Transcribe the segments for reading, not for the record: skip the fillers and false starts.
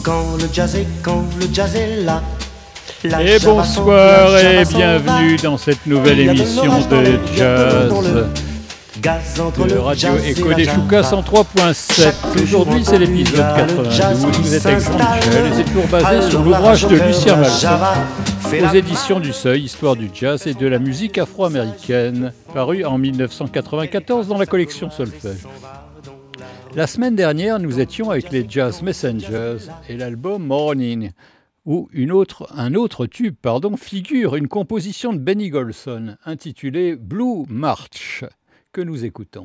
quand le jazz est là. Et bonsoir et bienvenue dans cette nouvelle émission de jazz de Radio Echo des Choucas 103.7. Aujourd'hui c'est l'épisode 92, vous êtes avec Jean-Michel et c'est toujours basé sur l'ouvrage de Lucien Malton aux éditions du Seuil, Histoire du jazz et de la musique afro-américaine, paru en 1994 dans la collection Solfège. La semaine dernière, nous étions avec les Jazz Messengers et l'album Morning, où un autre tube figure une composition de Benny Golson intitulée Blue March, que nous écoutons.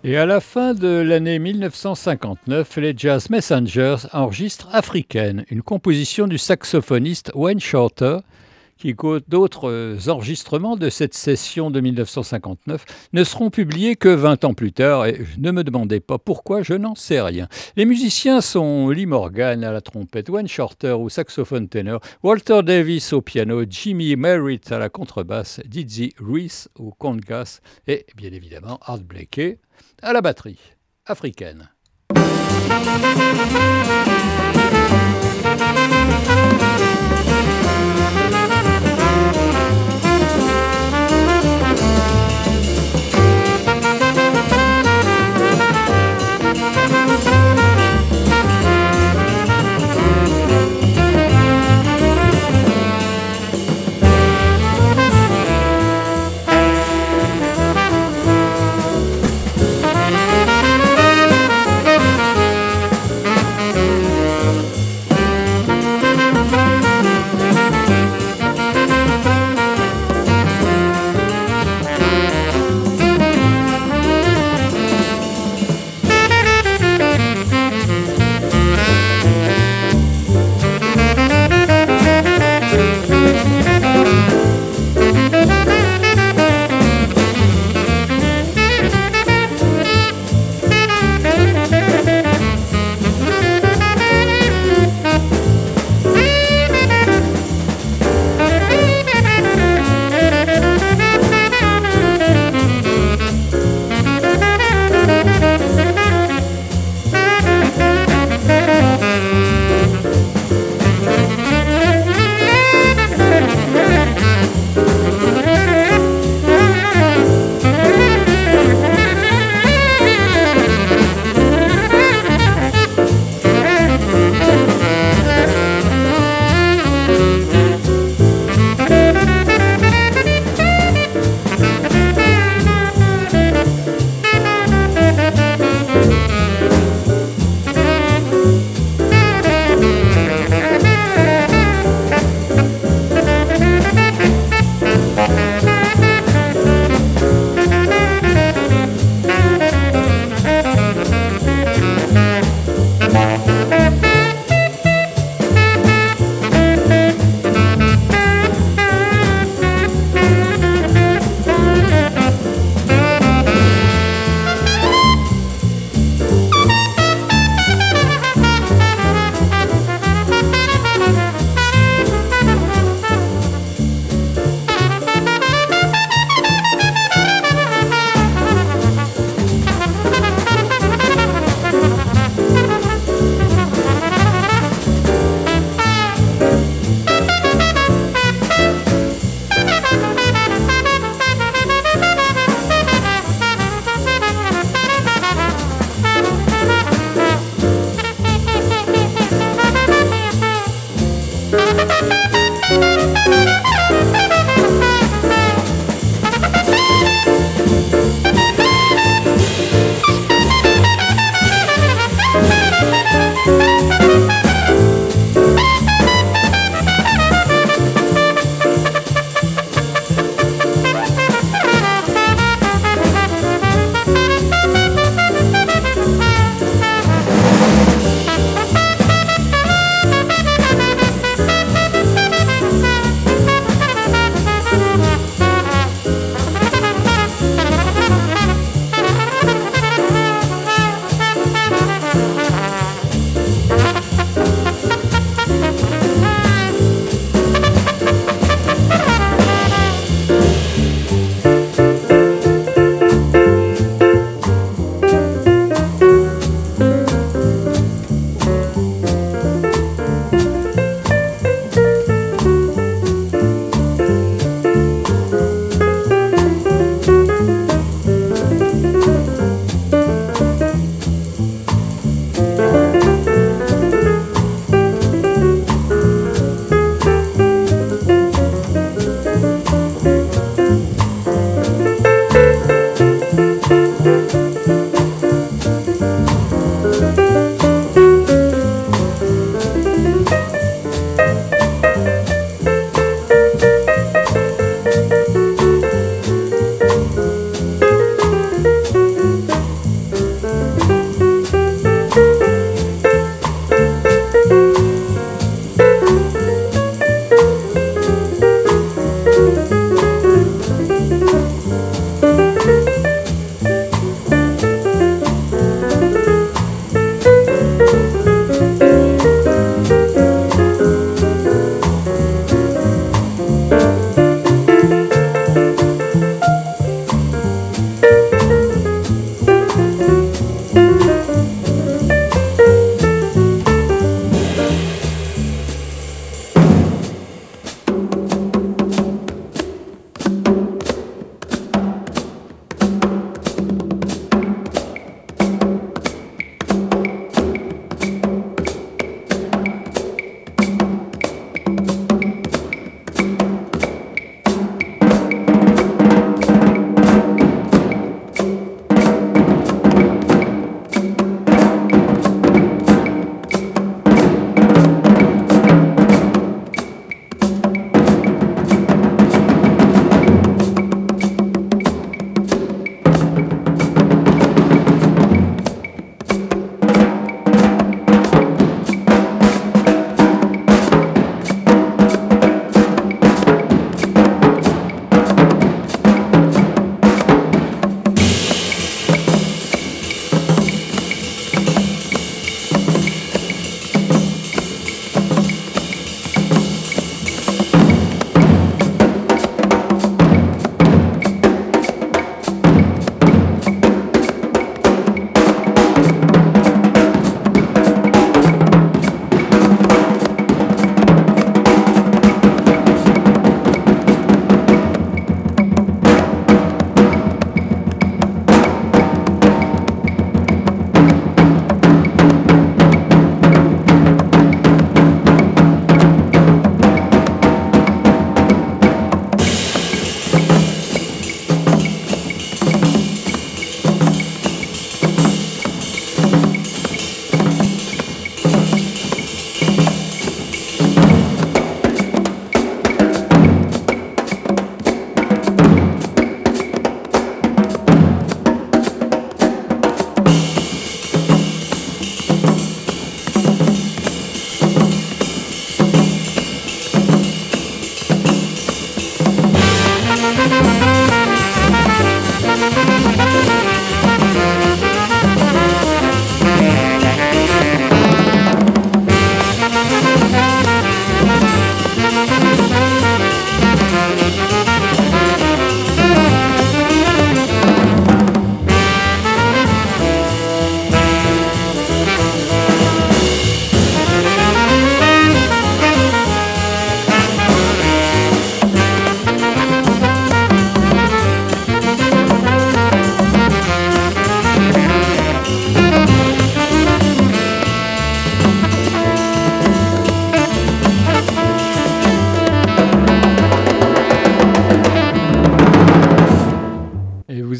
Et à la fin de l'année 1959, les Jazz Messengers enregistrent Africaine, une composition du saxophoniste Wayne Shorter, qui, d'autres enregistrements de cette session de 1959, ne seront publiés que 20 ans plus tard. Et ne me demandez pas pourquoi, je n'en sais rien. Les musiciens sont Lee Morgan à la trompette, Wayne Shorter au saxophone ténor, Walter Davis au piano, Jimmy Merritt à la contrebasse, Dizzy Reese au congas et bien évidemment Art Blakey à la batterie. Africaine.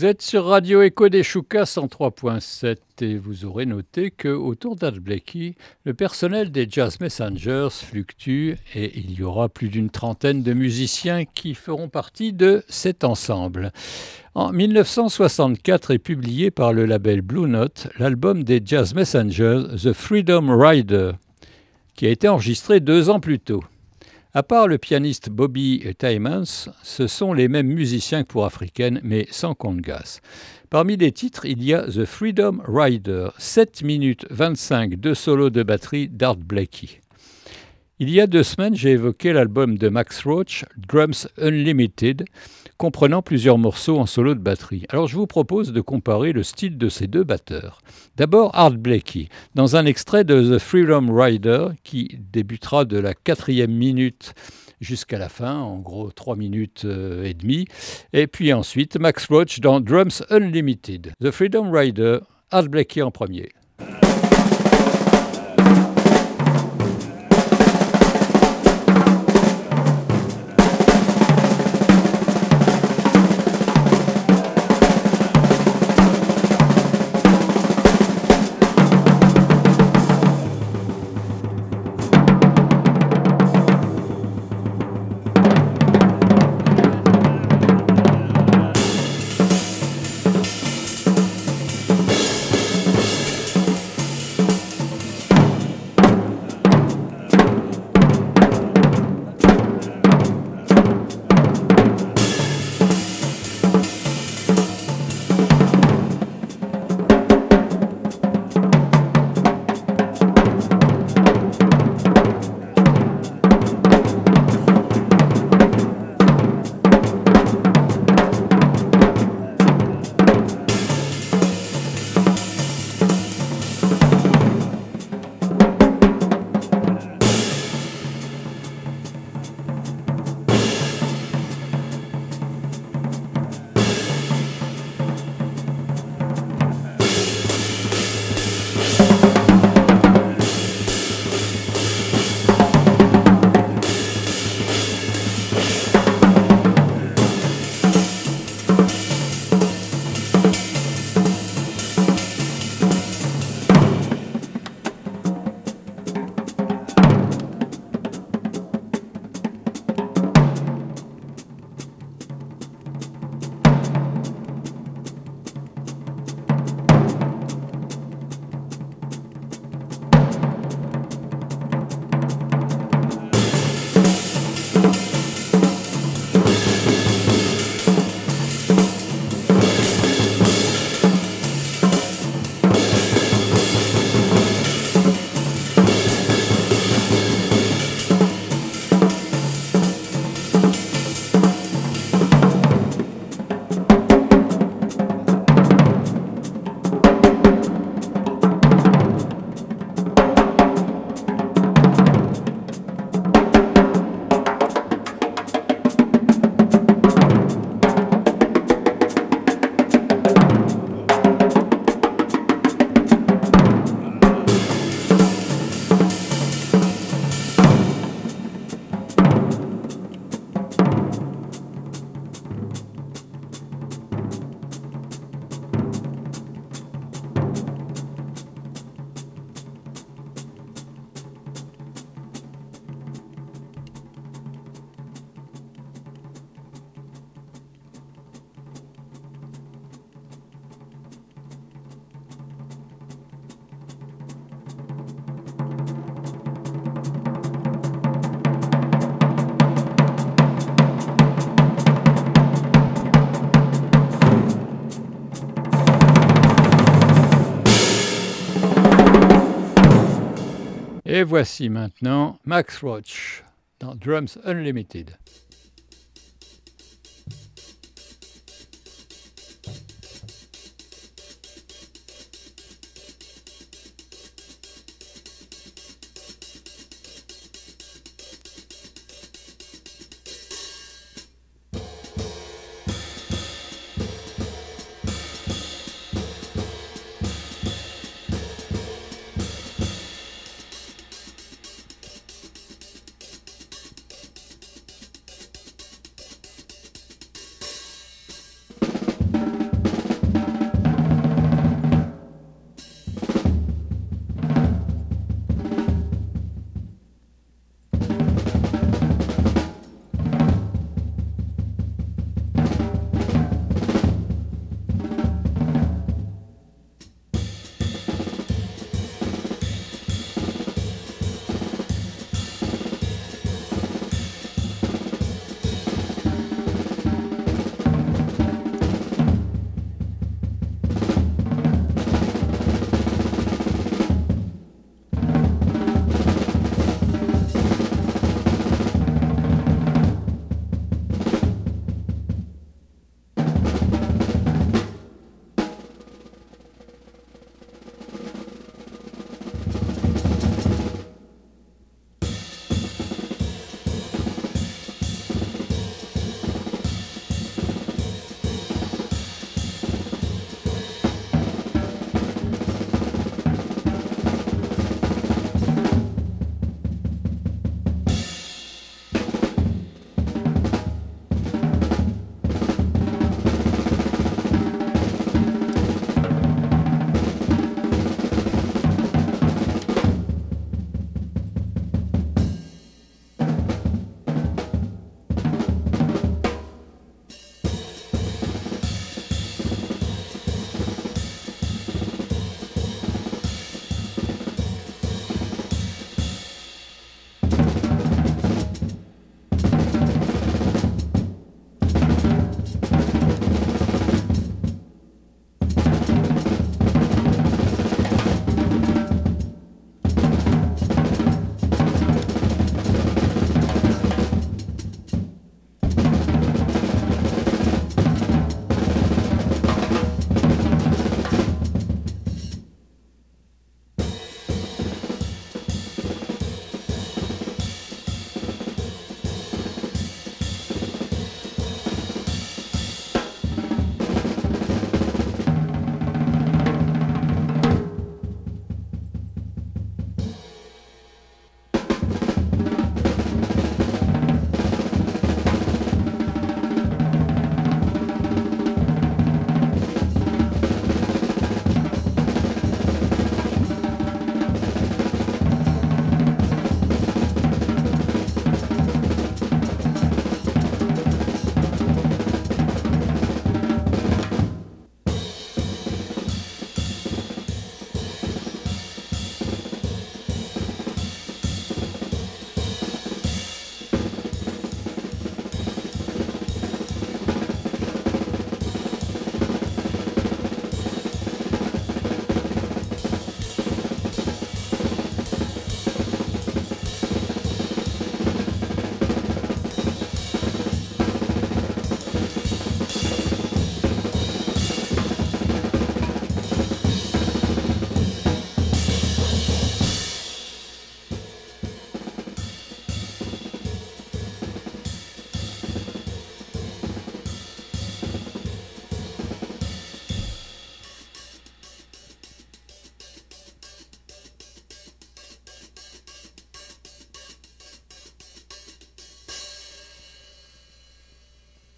êtes sur Radio Echo des Choucas 103.7 et vous aurez noté qu'autour d'Art Blakey, le personnel des Jazz Messengers fluctue et il y aura plus d'une trentaine de musiciens qui feront partie de cet ensemble. En 1964 est publié par le label Blue Note l'album des Jazz Messengers, The Freedom Rider, qui a été enregistré 2 ans plus tôt. À part le pianiste Bobby Timmons, ce sont les mêmes musiciens que pour African, mais sans congas. Parmi les titres, il y a The Freedom Rider, 7 minutes 25 de solo de batterie d'Art Blakey. Il y a 2 semaines, j'ai évoqué l'album de Max Roach, Drums Unlimited, comprenant plusieurs morceaux en solo de batterie. Alors je vous propose de comparer le style de ces 2 batteurs. D'abord Art Blakey, dans un extrait de The Freedom Rider, qui débutera de la 4e minute jusqu'à la fin, en gros 3 minutes et demie. Et puis ensuite Max Roach dans Drums Unlimited. The Freedom Rider, Art Blakey en premier. Et voici maintenant Max Roach dans Drums Unlimited.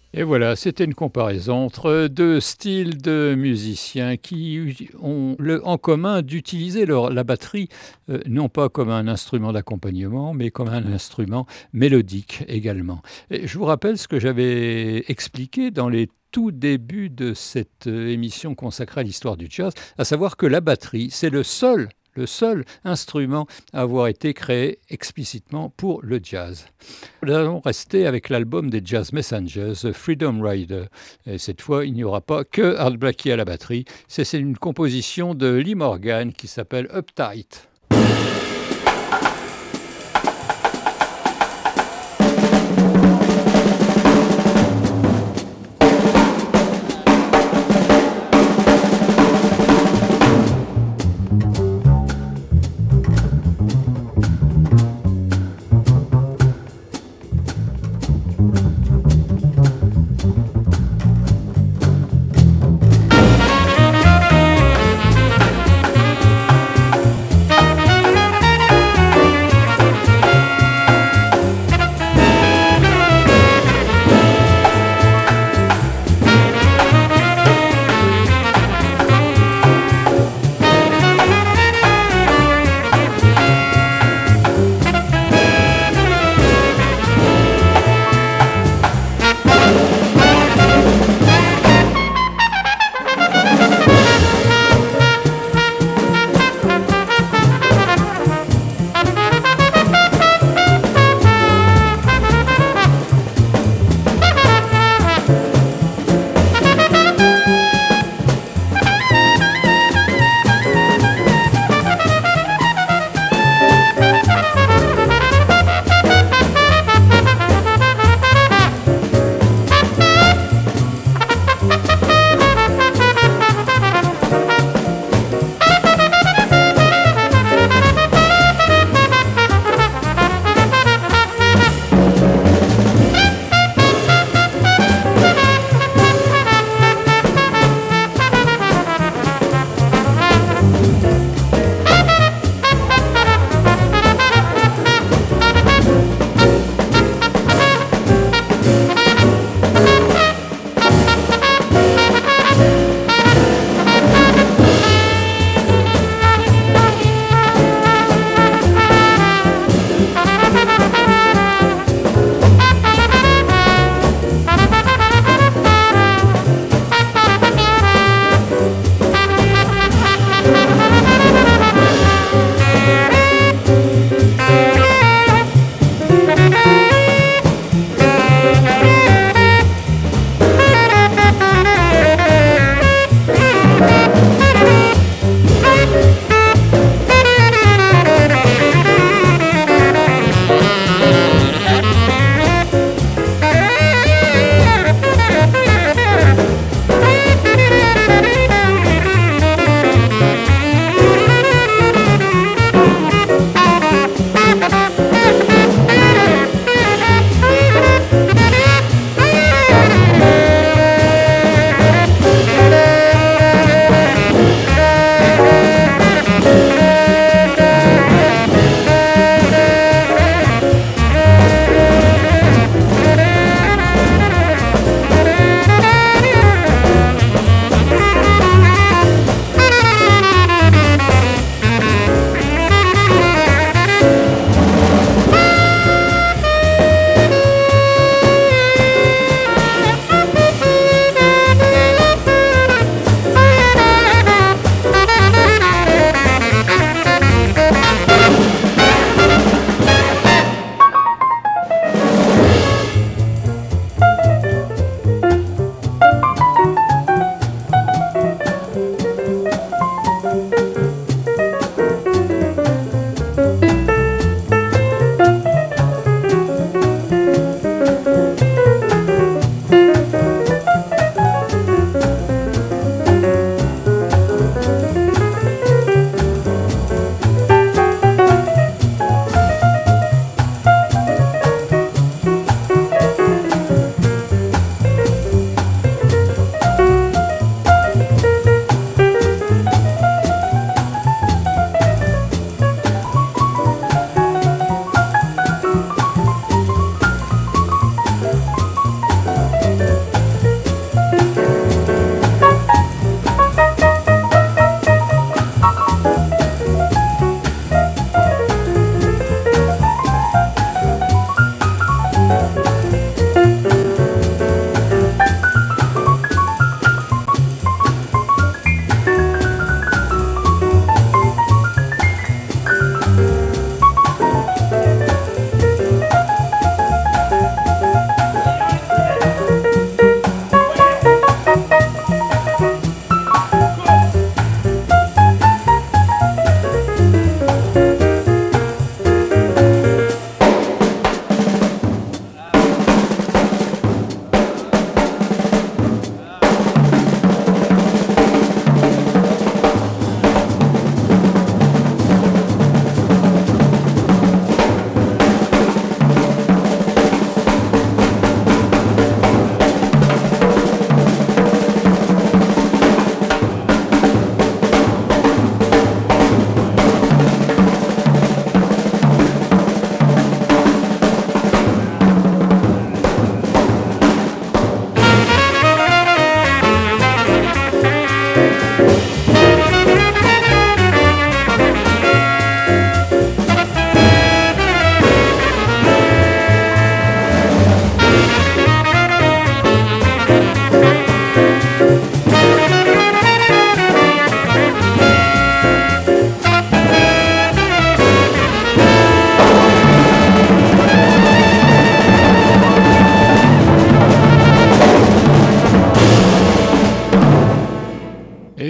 Et voilà, c'était une comparaison entre deux styles de musiciens qui ont en commun d'utiliser la batterie non pas comme un instrument d'accompagnement, mais comme un instrument mélodique également. Et je vous rappelle ce que j'avais expliqué dans les tout débuts de cette émission consacrée à l'histoire du jazz, à savoir que la batterie, c'est le seul instrument à avoir été créé explicitement pour le jazz. Nous allons rester avec l'album des Jazz Messengers, Freedom Rider. Et cette fois, il n'y aura pas que Art Blakey à la batterie. C'est une composition de Lee Morgan qui s'appelle Uptight.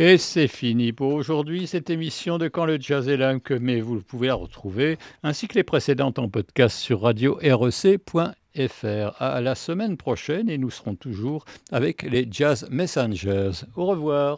Et c'est fini pour aujourd'hui, cette émission de Quand le Jazz est là, mais vous pouvez la retrouver, ainsi que les précédentes en podcast sur radio-rec.fr. À la semaine prochaine, et nous serons toujours avec les Jazz Messengers. Au revoir.